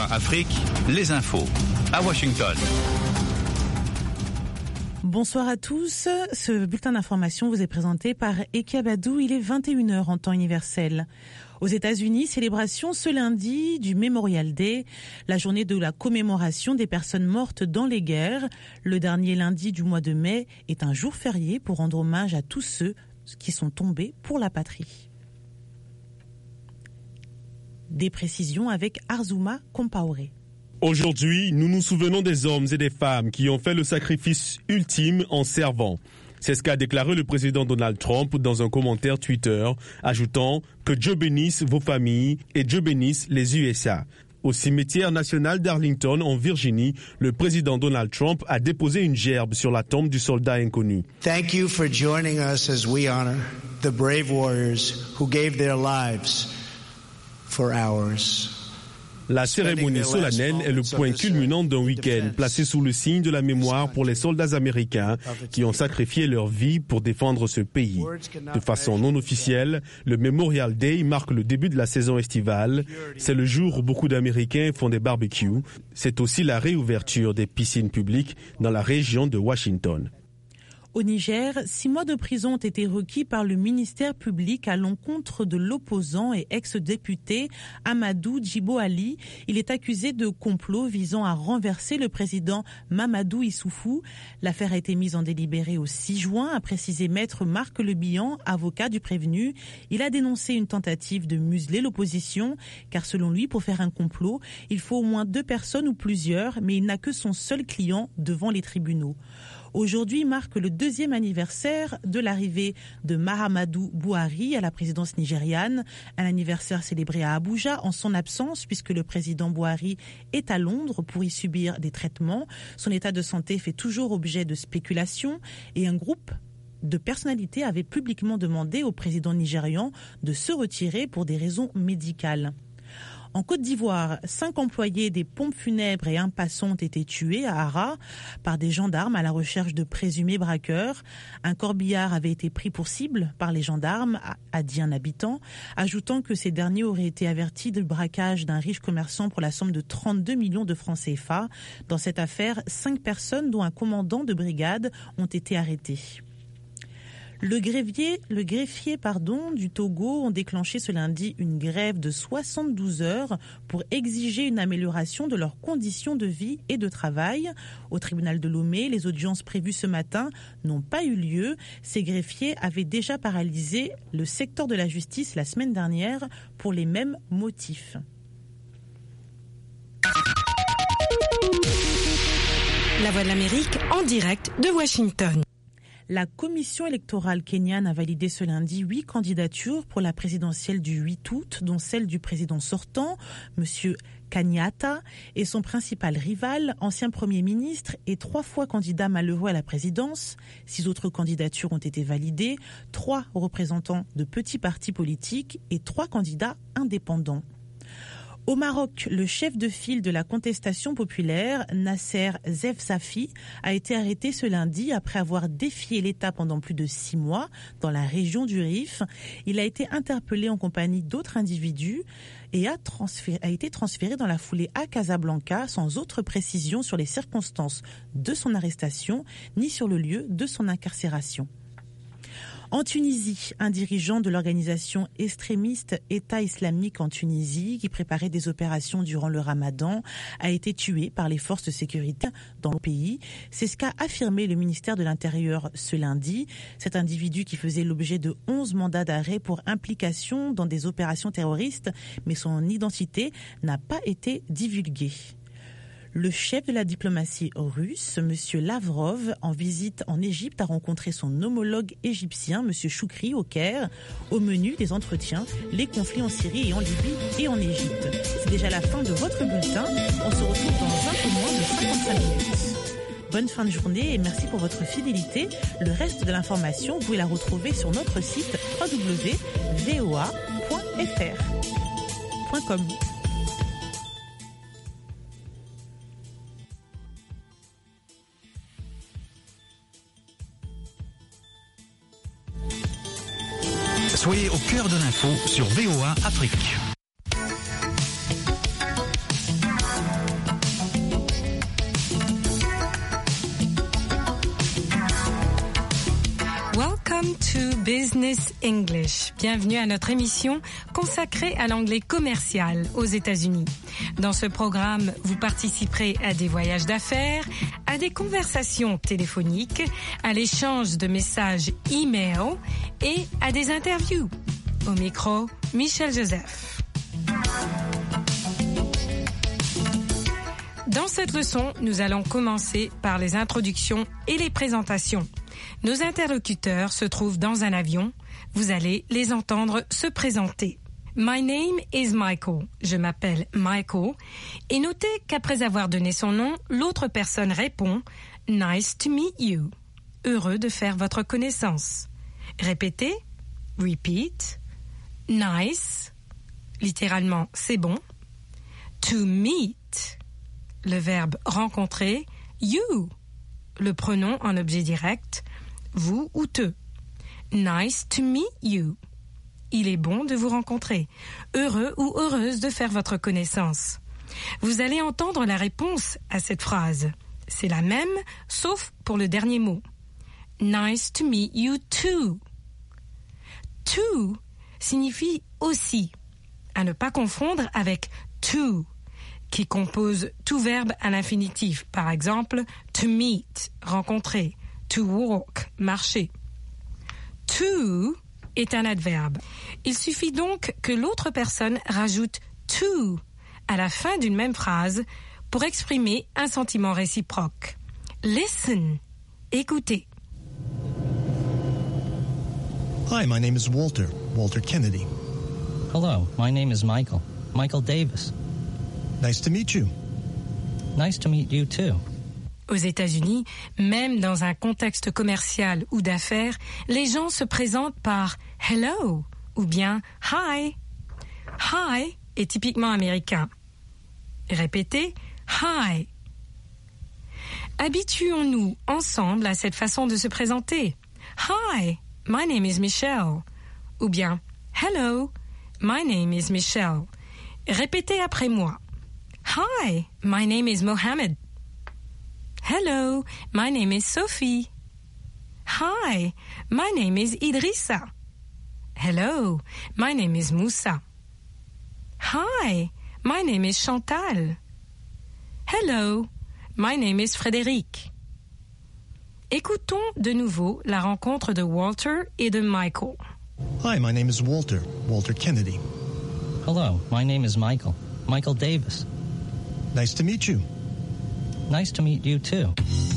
VOA Afrique, les infos à Washington. Bonsoir à tous. Ce bulletin d'information vous est présenté par Eki Abadou. Il est 21h en temps universel. Aux États-Unis, célébration ce lundi du Memorial Day, la journée de la commémoration des personnes mortes dans les guerres. Le dernier lundi du mois de mai est un jour férié pour rendre hommage à tous ceux qui sont tombés pour la patrie. Des précisions avec Arzuma Compaoré. Aujourd'hui, nous nous souvenons des hommes et des femmes qui ont fait le sacrifice ultime en servant. C'est ce qu'a déclaré le président Donald Trump dans un commentaire Twitter, ajoutant que Dieu bénisse vos familles et Dieu bénisse les USA. Au cimetière national d'Arlington, en Virginie, le président Donald Trump a déposé une gerbe sur la tombe du soldat inconnu. Thank you for joining us as we honor the brave warriors who gave their lives for ours. La cérémonie solennelle est le point culminant d'un week-end placé sous le signe de la mémoire pour les soldats américains qui ont sacrifié leur vie pour défendre ce pays. De façon non officielle, le Memorial Day marque le début de la saison estivale. C'est le jour où beaucoup d'Américains font des barbecues. C'est aussi la réouverture des piscines publiques dans la région de Washington. Au Niger, 6 mois de prison ont été requis par le ministère public à l'encontre de l'opposant et ex-député Amadou Djibo Ali. Il est accusé de complot visant à renverser le président Mamadou Issoufou. L'affaire a été mise en délibéré au 6 juin, a précisé maître Marc Lebihan, avocat du prévenu. Il a dénoncé une tentative de museler l'opposition, car selon lui, pour faire un complot, il faut au moins 2 personnes ou plusieurs, mais il n'a que son seul client devant les tribunaux. Aujourd'hui marque le 2e anniversaire de l'arrivée de Mahamadou Buhari à la présidence nigériane. Un anniversaire célébré à Abuja en son absence puisque le président Buhari est à Londres pour y subir des traitements. Son état de santé fait toujours objet de spéculations et un groupe de personnalités avait publiquement demandé au président nigérian de se retirer pour des raisons médicales. En Côte d'Ivoire, 5 employés des pompes funèbres et un passant ont été tués à Ara par des gendarmes à la recherche de présumés braqueurs. Un corbillard avait été pris pour cible par les gendarmes, a dit un habitant, ajoutant que ces derniers auraient été avertis du braquage d'un riche commerçant pour la somme de 32 millions de francs CFA. Dans cette affaire, 5 personnes, dont un commandant de brigade, ont été arrêtées. Le greffier du Togo ont déclenché ce lundi une grève de 72 heures pour exiger une amélioration de leurs conditions de vie et de travail. Au tribunal de Lomé, les audiences prévues ce matin n'ont pas eu lieu. Ces greffiers avaient déjà paralysé le secteur de la justice la semaine dernière pour les mêmes motifs. La Voix de l'Amérique en direct de Washington. La commission électorale kenyane a validé ce lundi 8 candidatures pour la présidentielle du 8 août, dont celle du président sortant, M. Kenyatta, et son principal rival, ancien Premier ministre et 3 fois candidat malheureux à la présidence. 6 autres candidatures ont été validées, 3 représentants de petits partis politiques et 3 candidats indépendants. Au Maroc, le chef de file de la contestation populaire, Nasser Zefzafi, a été arrêté ce lundi après avoir défié l'État pendant plus de 6 mois dans la région du Rif. Il a été interpellé en compagnie d'autres individus et a été transféré dans la foulée à Casablanca sans autre précision sur les circonstances de son arrestation ni sur le lieu de son incarcération. En Tunisie, un dirigeant de l'organisation extrémiste État islamique en Tunisie, qui préparait des opérations durant le Ramadan, a été tué par les forces de sécurité dans le pays. C'est ce qu'a affirmé le ministère de l'Intérieur ce lundi. Cet individu qui faisait l'objet de 11 mandats d'arrêt pour implication dans des opérations terroristes, mais son identité n'a pas été divulguée. Le chef de la diplomatie russe, M. Lavrov, en visite en Égypte, a rencontré son homologue égyptien, M. Choukri, au Caire. Au menu des entretiens, les conflits en Syrie et en Libye et en Égypte. C'est déjà la fin de votre bulletin. On se retrouve dans un peu moins de 55 minutes. Bonne fin de journée et merci pour votre fidélité. Le reste de l'information, vous pouvez la retrouver sur notre site www.voa.fr.com. Soyez au cœur de l'info sur VOA Afrique. Business English. Bienvenue à notre émission consacrée à l'anglais commercial aux États-Unis. Dans ce programme, vous participerez à des voyages d'affaires, à des conversations téléphoniques, à l'échange de messages e-mail et à des interviews. Au micro, Michel Joseph. Dans cette leçon, nous allons commencer par les introductions et les présentations. Nos interlocuteurs se trouvent dans un avion. Vous allez les entendre se présenter. My name is Michael. Je m'appelle Michael. Et notez qu'après avoir donné son nom, l'autre personne répond « Nice to meet you ». Heureux de faire votre connaissance. Répétez. Repeat. Nice. Littéralement, c'est bon. To meet. Le verbe rencontrer. You. Le pronom en objet direct. Vous ou te. Nice to meet you. Il est bon de vous rencontrer. Heureux ou heureuse de faire votre connaissance. Vous allez entendre la réponse à cette phrase. C'est la même, sauf pour le dernier mot. Nice to meet you too. To signifie aussi. À ne pas confondre avec to, qui compose tout verbe à l'infinitif. Par exemple, to meet, rencontrer. To walk, marcher. To est un adverbe. Il suffit donc que l'autre personne rajoute to à la fin d'une même phrase pour exprimer un sentiment réciproque. Listen, écoutez. Hi, my name is Walter Kennedy. Hello, my name is Michael Davis. Nice to meet you. Nice to meet you too. Aux États-Unis, même dans un contexte commercial ou d'affaires, les gens se présentent par « hello » ou bien « hi ». « Hi » est typiquement américain. Répétez « hi ». Habituons-nous ensemble à cette façon de se présenter. « Hi, my name is Michelle » ou bien « hello, my name is Michelle ». Répétez après moi. « Hi, my name is Mohammed ». Hello, my name is Sophie. Hi, my name is Idrissa. Hello, my name is Moussa. Hi, my name is Chantal. Hello, my name is Frédéric. Écoutons de nouveau la rencontre de Walter et de Michael. Hi, my name is Walter Kennedy. Hello, my name is Michael Davis. Nice to meet you. Nice to meet you too.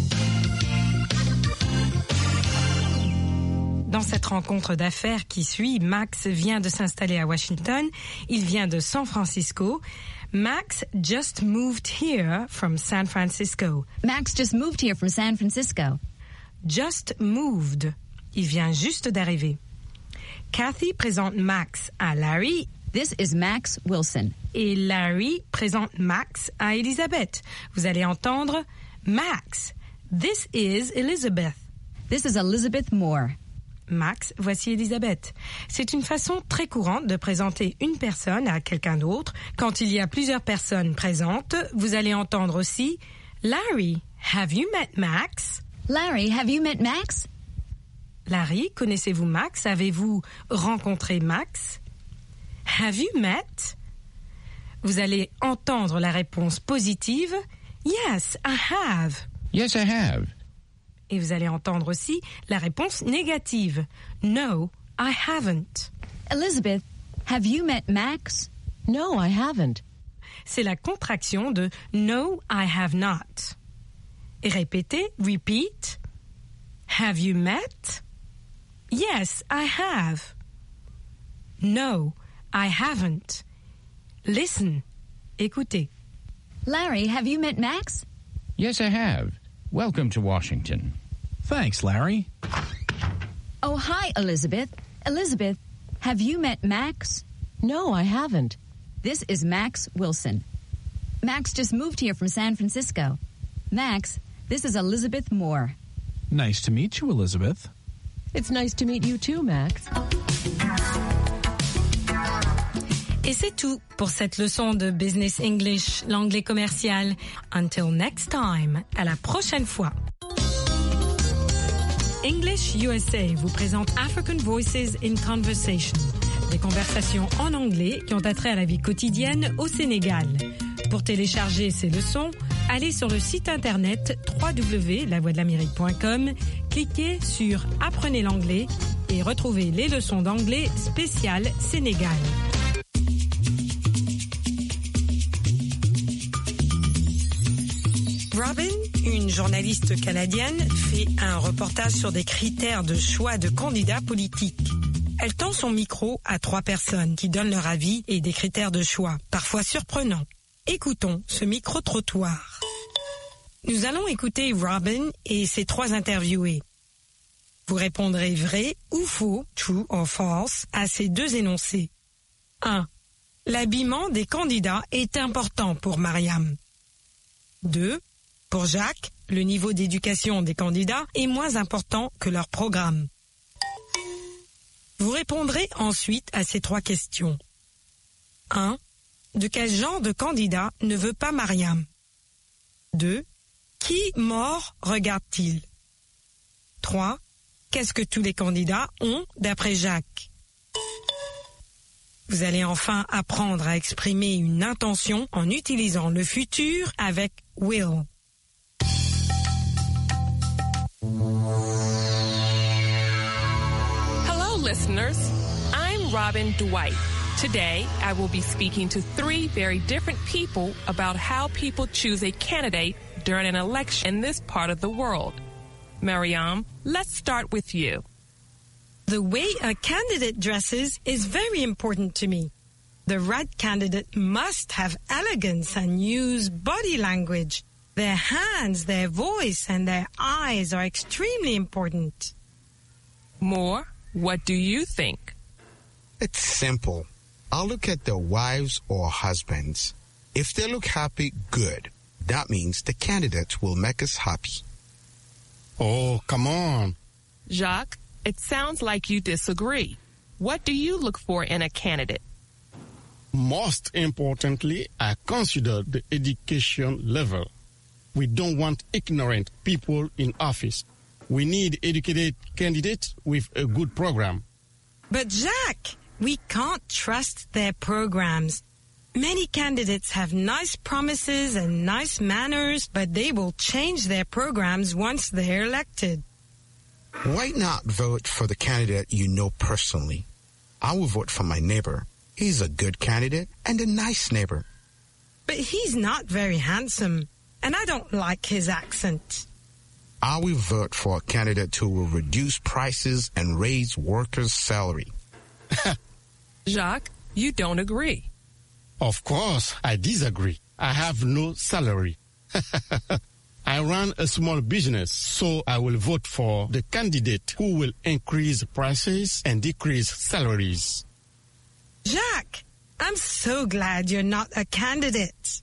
Dans cette rencontre d'affaires qui suit, Max vient de s'installer à Washington. Il vient de San Francisco. Max just moved here from San Francisco. Max just moved here from San Francisco. Just moved. Il vient juste d'arriver. Kathy présente Max à Larry. This is Max Wilson. Et Larry présente Max à Elizabeth. Vous allez entendre Max. This is Elizabeth. This is Elizabeth Moore. Max, voici Elizabeth. C'est une façon très courante de présenter une personne à quelqu'un d'autre. Quand il y a plusieurs personnes présentes, vous allez entendre aussi Larry, have you met Max? Larry, have you met Max? Larry, connaissez-vous Max? Avez-vous rencontré Max? Have you met? Vous allez entendre la réponse positive. Yes, I have. Yes, I have. Et vous allez entendre aussi la réponse négative. No, I haven't. Elizabeth, have you met Max? No, I haven't. C'est la contraction de No, I have not. Et répétez, repeat. Have you met? Yes, I have. No, I haven't. Listen. Écoutez. Larry, have you met Max? Yes, I have. Welcome to Washington. Thanks, Larry. Oh, hi, Elizabeth. Elizabeth, have you met Max? No, I haven't. This is Max Wilson. Max just moved here from San Francisco. Max, this is Elizabeth Moore. Nice to meet you, Elizabeth. It's nice to meet you too, Max. Et c'est tout pour cette leçon de Business English, l'anglais commercial. Until next time, à la prochaine fois. English USA vous présente African Voices in Conversation, des conversations en anglais qui ont attrait à la vie quotidienne au Sénégal. Pour télécharger ces leçons, allez sur le site internet www.lavoixdelamérique.com, cliquez sur Apprenez l'anglais et retrouvez les leçons d'anglais spéciales Sénégal. Robin, une journaliste canadienne, fait un reportage sur des critères de choix de candidats politiques. Elle tend son micro à 3 personnes qui donnent leur avis et des critères de choix, parfois surprenants. Écoutons ce micro-trottoir. Nous allons écouter Robin et ses 3 interviewés. Vous répondrez vrai ou faux, true or false, à ces 2 énoncés. 1. L'habillement des candidats est important pour Mariam. 2. Pour Jacques, le niveau d'éducation des candidats est moins important que leur programme. Vous répondrez ensuite à ces 3 questions. 1. De quel genre de candidat ne veut pas Mariam? 2. Qui mort regarde-t-il? 3. Qu'est-ce que tous les candidats ont d'après Jacques? Vous allez enfin apprendre à exprimer une intention en utilisant le futur avec will. Hello, listeners. I'm Robin Dwight. Today, I will be speaking to 3 very different people about how people choose a candidate during an election in this part of the world. Mariam, let's start with you. The way a candidate dresses is very important to me. The right candidate must have elegance and use body language. Their hands, their voice, and their eyes are extremely important. Moore, what do you think? It's simple. I'll look at their wives or husbands. If they look happy, good. That means the candidate will make us happy. Oh, come on. Jacques, it sounds like you disagree. What do you look for in a candidate? Most importantly, I consider the education level. We don't want ignorant people in office. We need educated candidates with a good program. But Jacques, we can't trust their programs. Many candidates have nice promises and nice manners, but they will change their programs once they're elected. Why not vote for the candidate you know personally? I will vote for my neighbor. He's a good candidate and a nice neighbor. But he's not very handsome, and I don't like his accent. I will vote for a candidate who will reduce prices and raise workers' salary. Jacques, you don't agree. Of course, I disagree. I have no salary. I run a small business, so I will vote for the candidate who will increase prices and decrease salaries. Jacques, I'm so glad you're not a candidate.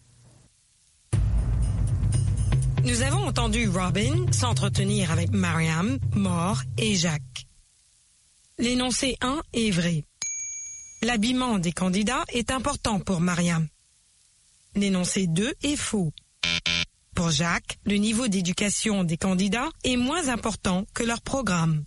Nous avons entendu Robin s'entretenir avec Mariam, Moore et Jacques. L'énoncé 1 est vrai. L'habillement des candidats est important pour Mariam. L'énoncé 2 est faux. Pour Jacques, le niveau d'éducation des candidats est moins important que leur programme.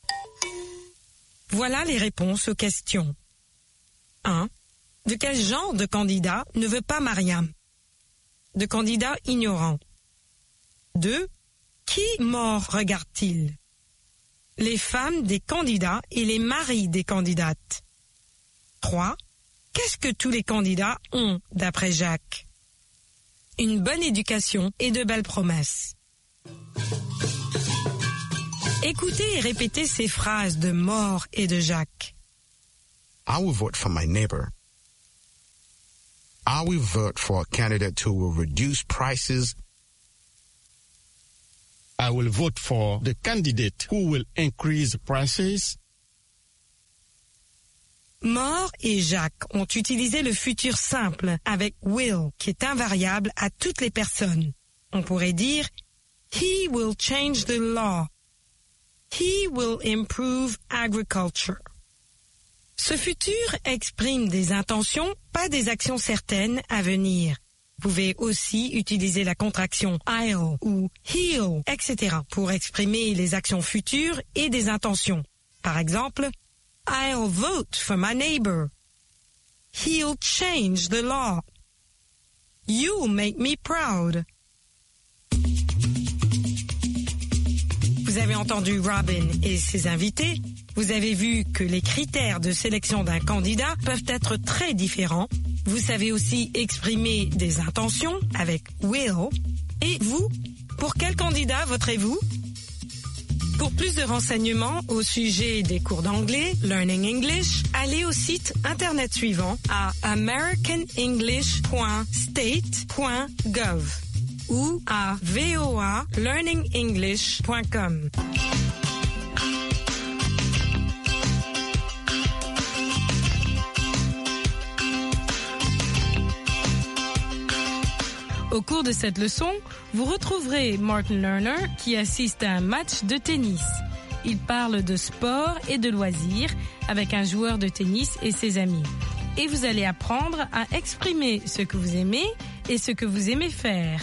Voilà les réponses aux questions. 1. De quel genre de candidat ne veut pas Mariam? De candidats ignorants. 2. Qui mort regarde-t-il? Les femmes des candidats et les maris des candidates. 3. Qu'est-ce que tous les candidats ont d'après Jacques? Une bonne éducation et de belles promesses. Écoutez et répétez ces phrases de Moore et de Jacques. I will vote for my neighbor. I will vote for a candidate who will reduce prices. I will vote for the candidate who will increase prices. Moore et Jacques ont utilisé le futur simple avec will, qui est invariable à toutes les personnes. On pourrait dire He will change the law. He will improve agriculture. Ce futur exprime des intentions, pas des actions certaines à venir. Vous pouvez aussi utiliser la contraction I'll ou he'll, etc. pour exprimer les actions futures et des intentions. Par exemple, I'll vote for my neighbor. He'll change the law. You'll make me proud. Vous avez entendu Robin et ses invités. Vous avez vu que les critères de sélection d'un candidat peuvent être très différents. Vous savez aussi exprimer des intentions avec will. Et vous, pour quel candidat voterez-vous? Pour plus de renseignements au sujet des cours d'anglais, Learning English, allez au site internet suivant à americanenglish.state.gov ou à voalearningenglish.com. Au cours de cette leçon, vous retrouverez Martin Lerner qui assiste à un match de tennis. Il parle de sport et de loisirs avec un joueur de tennis et ses amis. Et vous allez apprendre à exprimer ce que vous aimez et ce que vous aimez faire.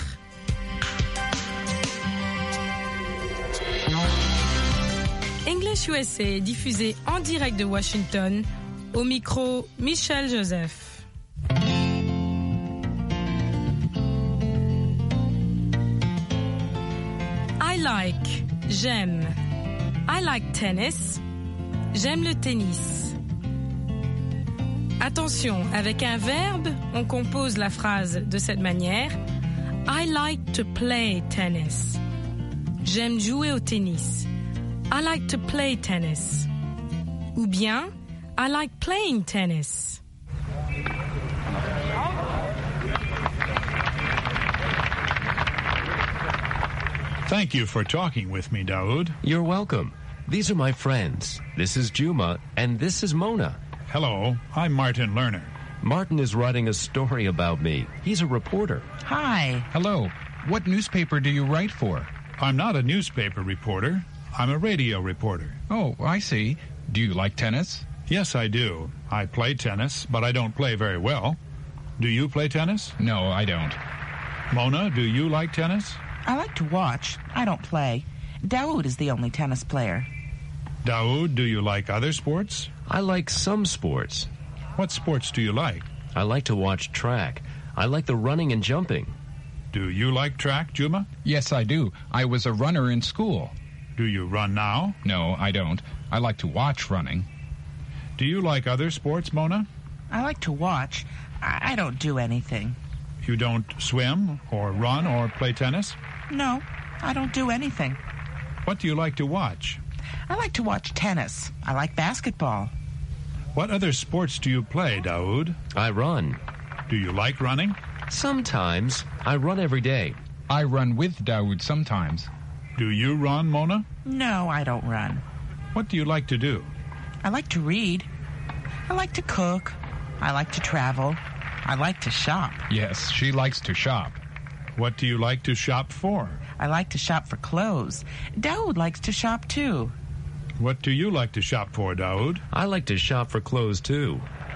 English USA est diffusé en direct de Washington. Au micro, Michel Joseph. I like, j'aime. I like tennis. J'aime le tennis. Attention, avec un verbe, on compose la phrase de cette manière. I like to play tennis. J'aime jouer au tennis. I like to play tennis. Ou bien, I like playing tennis. Thank you for talking with me, Daoud. You're welcome. These are my friends. This is Juma, and this is Mona. Hello, I'm Martin Lerner. Martin is writing a story about me. He's a reporter. Hi. Hello. What newspaper do you write for? I'm not a newspaper reporter. I'm a radio reporter. Oh, I see. Do you like tennis? Yes, I do. I play tennis, but I don't play very well. Do you play tennis? No, I don't. Mona, do you like tennis? I like to watch. I don't play. Daoud is the only tennis player. Daoud, do you like other sports? I like some sports. What sports do you like? I like to watch track. I like the running and jumping. Do you like track, Juma? Yes, I do. I was a runner in school. Do you run now? No, I don't. I like to watch running. Do you like other sports, Mona? I like to watch. I don't do anything. You don't swim or run or play tennis? No, I don't do anything. What do you like to watch? I like to watch tennis. I like basketball. What other sports do you play, Daoud? I run. Do you like running? Sometimes. I run every day. I run with Daoud sometimes. Do you run, Mona? No, I don't run. What do you like to do? I like to read. I like to cook. I like to travel. I like to shop. Yes, she likes to shop. What do you like to shop for? I like to shop for clothes. Daoud likes to shop too. What do you like to shop for, Daoud? I like to shop for clothes too.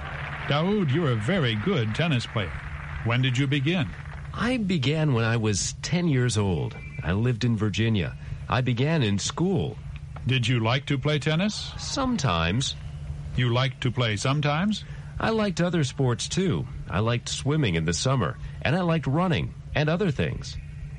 Daoud, you're a very good tennis player. When did you begin? I began when I was 10 years old. I lived in Virginia. I began in school. Did you like to play tennis? Sometimes. You liked to play sometimes? I liked other sports too. I liked swimming in the summer, and I liked running and other things.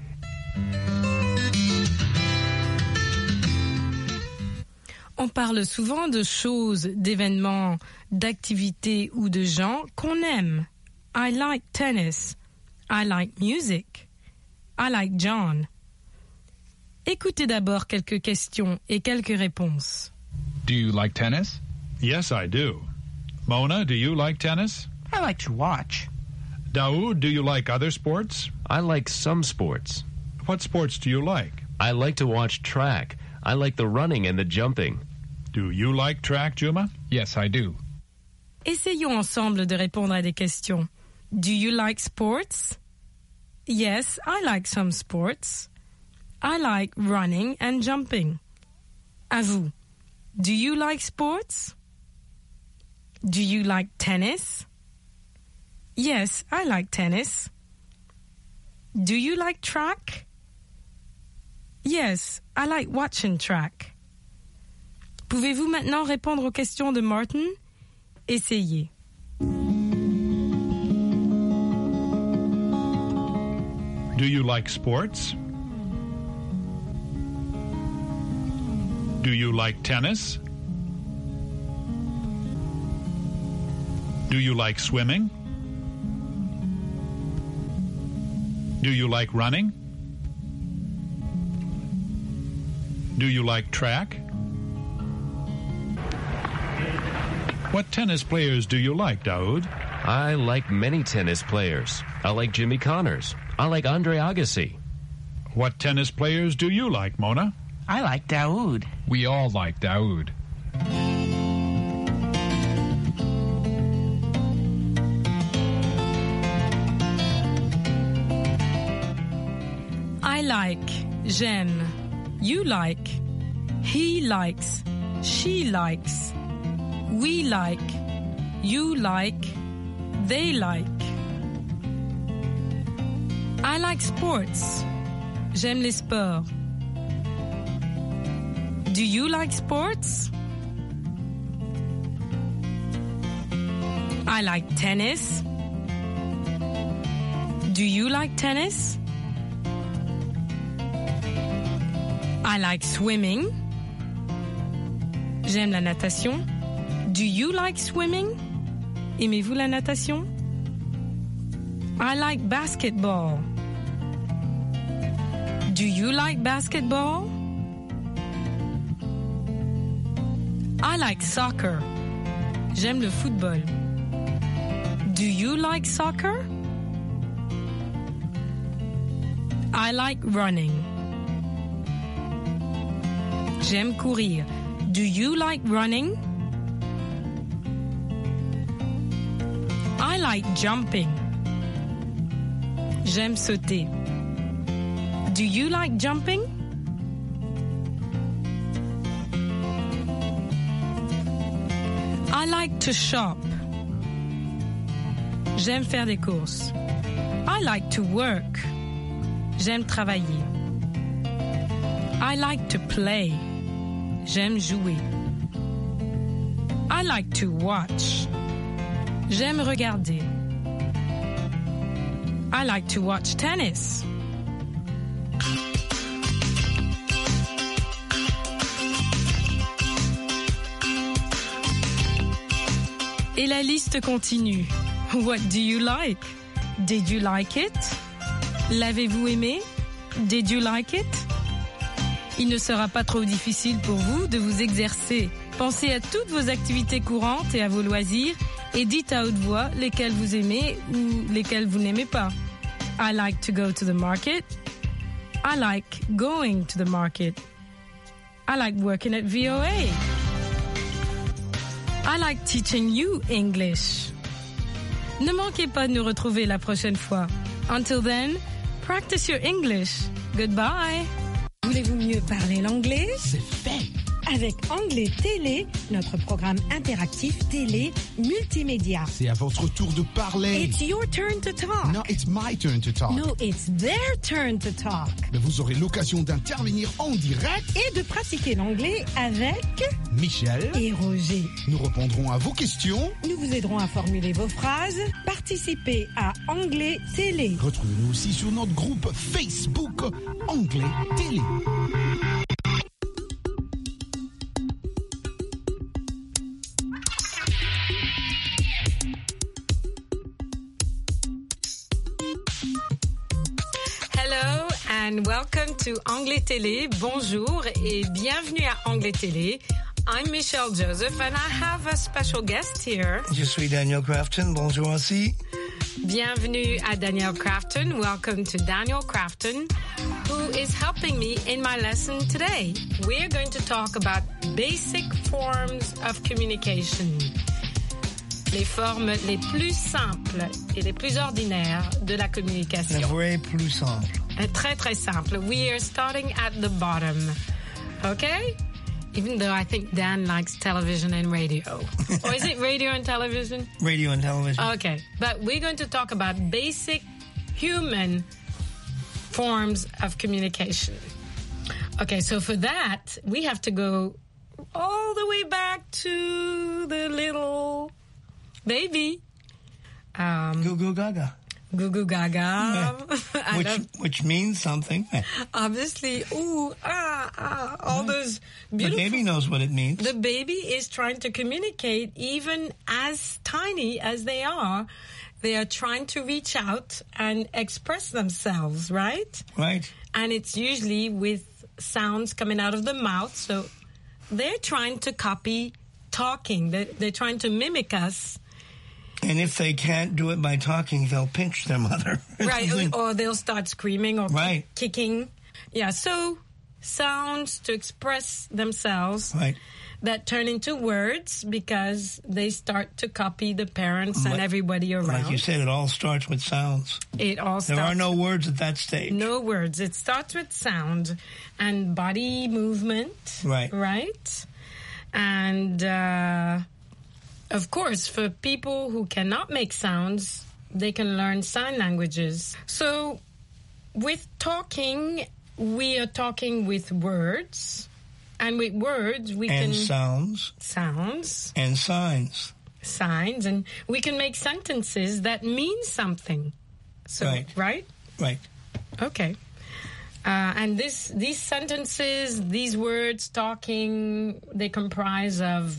On parle souvent de choses, d'événements, d'activités ou de gens qu'on aime. I like tennis. I like music. I like John. Écoutez d'abord quelques questions et quelques réponses. Do you like tennis? Yes, I do. Mona, do you like tennis? I like to watch. Daoud, do you like other sports? I like some sports. What sports do you like? I like to watch track. I like the running and the jumping. Do you like track, Juma? Yes, I do. Essayons ensemble de répondre à des questions. Do you like sports? Yes, I like some sports. I like running and jumping. À vous. Do you like sports? Do you like tennis? Yes, I like tennis. Do you like track? Yes, I like watching track. Pouvez-vous maintenant répondre aux questions de Martin? Essayez. Do you like sports? Do you like tennis? Do you like swimming? Do you like running? Do you like track? What tennis players do you like, Daoud? I like many tennis players. I like Jimmy Connors. I like Andre Agassi. What tennis players do you like, Mona? I like Daoud. We all like Daoud. I like, j'aime. You like. He likes. She likes. We like. You like. They like. I like sports. J'aime les sports. Do you like sports? I like tennis. Do you like tennis? I like swimming. J'aime la natation. Do you like swimming? Aimez-vous la natation? I like basketball. Do you like basketball? I like soccer. J'aime le football. Do you like soccer? I like running. J'aime courir. Do you like running? I like jumping. J'aime sauter. Do you like jumping? I like to shop. J'aime faire des courses. I like to work. J'aime travailler. I like to play. J'aime jouer. I like to watch. J'aime regarder. I like to watch tennis. Et la liste continue. What do you like? Did you like it? L'avez-vous aimé? Did you like it? Il ne sera pas trop difficile pour vous de vous exercer. Pensez à toutes vos activités courantes et à vos loisirs et dites à haute voix lesquelles vous aimez ou lesquelles vous n'aimez pas. I like to go to the market. I like going to the market. I like working at VOA. I like teaching you English. Ne manquez pas de nous retrouver la prochaine fois. Until then, practice your English. Goodbye. Voulez-vous mieux parler l'anglais? C'est fait. Avec Anglais Télé, notre programme interactif télé multimédia. C'est à votre tour de parler. It's your turn to talk. No, it's my turn to talk. No, it's their turn to talk. Mais vous aurez l'occasion d'intervenir en direct et de pratiquer l'anglais avec Michel et Roger. Nous répondrons à vos questions. Nous vous aiderons à formuler vos phrases. Participez à Anglais Télé. Retrouvez-nous aussi sur notre groupe Facebook Anglais Télé. And welcome to Anglais Télé. Bonjour et bienvenue à Anglais Télé. I'm Michelle Joseph and I have a special guest here. Je suis Daniel Crafton. Bonjour aussi. Bienvenue à Daniel Crafton. Welcome to Daniel Crafton, who is helping me in my lesson today. We're going to talk about basic forms of communication. Les formes les plus simples et les plus ordinaires de la communication. La vraie plus simple. Très, très simple. We are starting at the bottom. Okay? Even though I think Dan likes television and radio. Or is it radio and television? Radio and television. Okay. But we're going to talk about basic human forms of communication. Okay, so for that, we have to go all the way back to the little baby. Goo Goo Gaga. Goo Goo Gaga. Which means something. Obviously, all those beautiful... The baby knows what it means. The baby is trying to communicate, even as tiny as they are. They are trying to reach out and express themselves, right? Right. And it's usually with sounds coming out of the mouth. So they're trying to copy talking. They're trying to mimic us. And if they can't do it by talking, they'll pinch their mother. Right, or they'll start screaming or kicking. Yeah, so sounds to express themselves that turn into words because they start to copy the parents and everybody around. Like you said, it all starts with sounds. It all starts. There are no words at that stage. No words. It starts with sound and body movement. Right. Right? And... of course, for people who cannot make sounds, they can learn sign languages. So with talking, we are talking with words. And with words, we can... And sounds. Sounds. And signs. Signs. And we can make sentences that mean something. So, right? Right. Okay. And these sentences, these words, talking, they comprise of...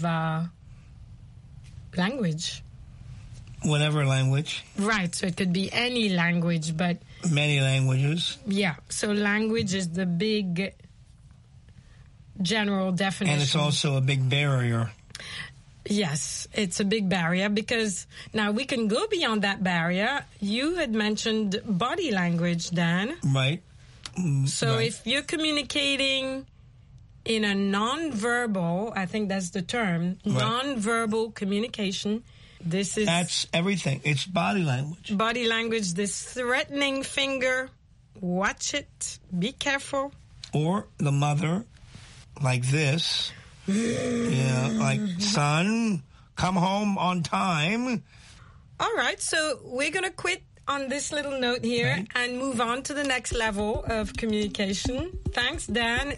language. Whatever language. Right, so it could be any language, but... Many languages. Yeah, so language is the big general definition. And it's also a big barrier. Yes, it's a big barrier because now we can go beyond that barrier. You had mentioned body language, Dan. Right. So if you're communicating... in a non-verbal, I think that's the term, non-verbal communication. That's everything. It's body language. Body language, this threatening finger, watch it, be careful. Or the mother, like this, like, son, come home on time. All right, so we're going to quit on this little note here and move on to the next level of communication. Thanks, Dan.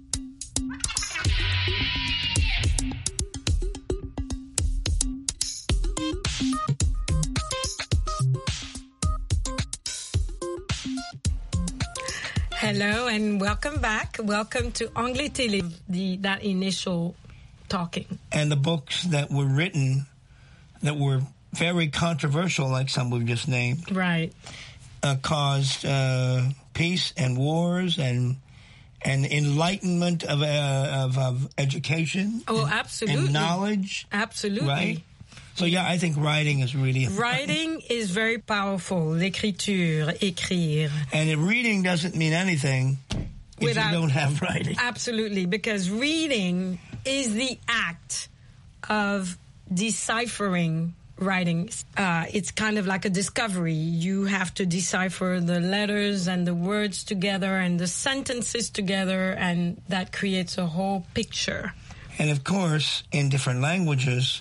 Hello and welcome back. Welcome to Anglais Télé, that initial talking. And the books that were written that were very controversial, like some we've just named. Right. Caused peace and wars and enlightenment of education. Oh, absolutely. And knowledge. Absolutely. Right? So, yeah, I think writing is really important. Writing is very powerful. L'écriture, écrire. And reading doesn't mean anything if you don't have writing. Absolutely, because reading is the act of deciphering writing. It's kind of like a discovery. You have to decipher the letters and the words together and the sentences together, and that creates a whole picture. And, of course, in different languages...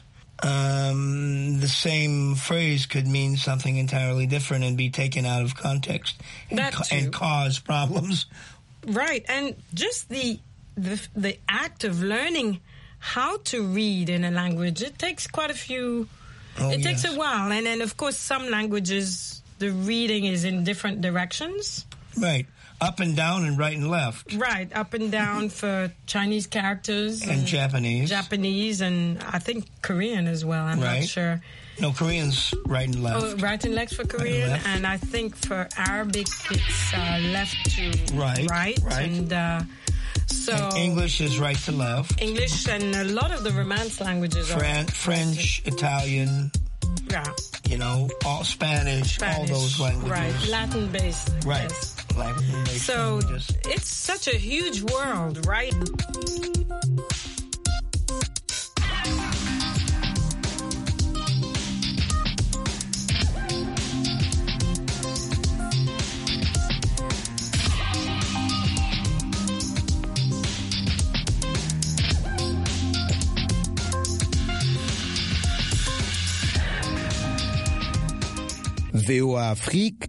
the same phrase could mean something entirely different and be taken out of context and cause problems. Right, and just the act of learning how to read in a language, it takes quite a few... it takes a while, and then, of course, some languages, the reading is in different directions. Right. Up and down and right and left. Right, up and down for Chinese characters. And Japanese. Japanese, and I think Korean as well, I'm not sure. No, Korean's right and left. Oh, right and left for Korean, right and I think for Arabic it's left to right. And so and English is right to left. English and a lot of the Romance languages are... French, Italian... Yeah. You know, all Spanish, all those languages. Right, Latin-based. Right. Yes. Latin-based so languages. It's such a huge world, right? VOA Afrique